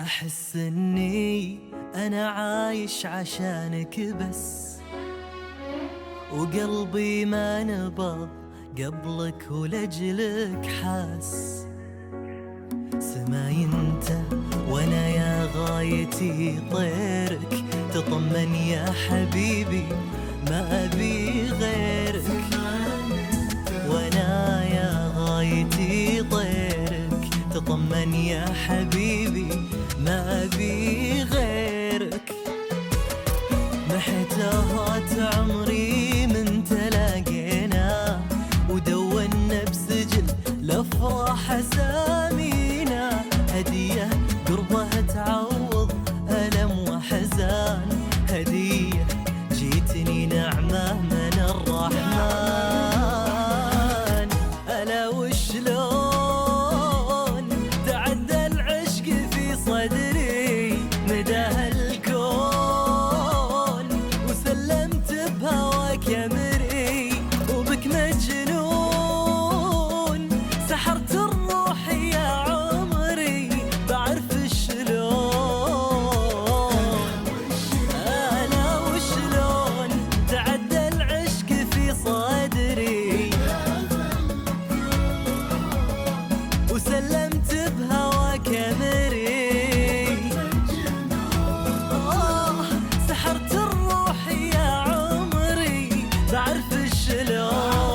أحس إني أنا عايش عشانك بس، وقلبي ما نبض قبلك ولجلك حاس. سماي انت وانا يا غايتي طيرك، تطمن يا حبيبي ما أبي غيرك. وانا يا غايتي طيرك، تطمن يا حبيبي ما أبي غيرك. محتاهات عمري من تلاقينا، ودونا بسجل الأفراح أسامينا. هدية قربها تعوض ألم وحزان، هدية جيتني نعمة من الرحمن. ألا وشلون تعدى العشق في صدري مداه الكون، وسلمت بهواك يا مري وبك مجنون. سحرت الروح يا عمري بعرف شلون. ألا وشلون تعدى العشق في صدري، وسلمت بهواك يا مري. سحرت الروح يا عمري بعرف شلون.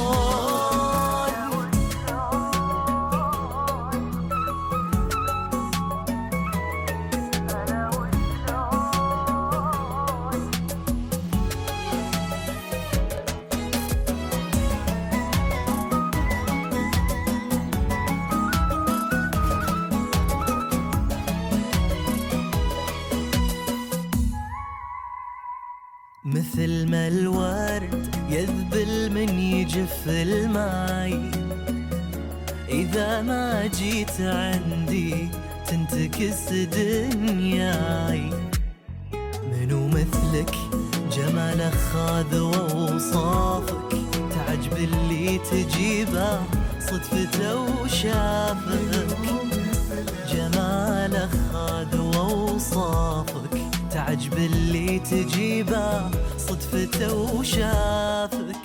مثل ما الورد يذبل من يجف الماي، إذا ما جيت عندي تنتكس دنياي. منو مثلك جماله خاذ ووصافك، تعجب اللي تجيبه صدفته وشافك. جماله خاذ ووصافك، تعجب اللي تجيبه صدفته وشافك.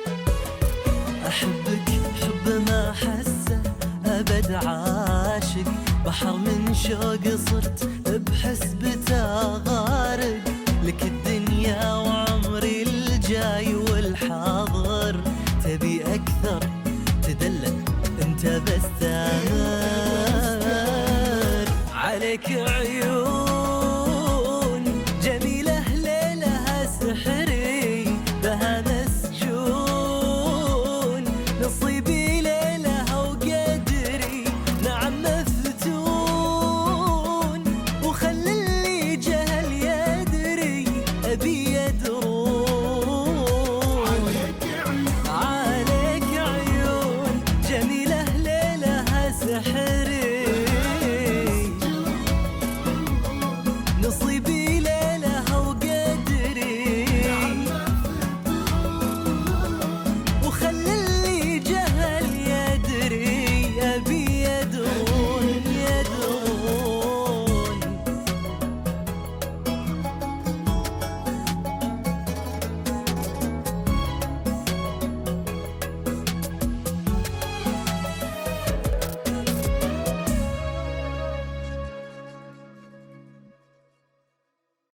أحبك حب ما حسه أبد عاشق، بحر من شوق صرت بحسبته غارق. لك الدنيا وعمري الجاي والحاضر، تبي أكثر تدلل انت بس تامر. عليك عيون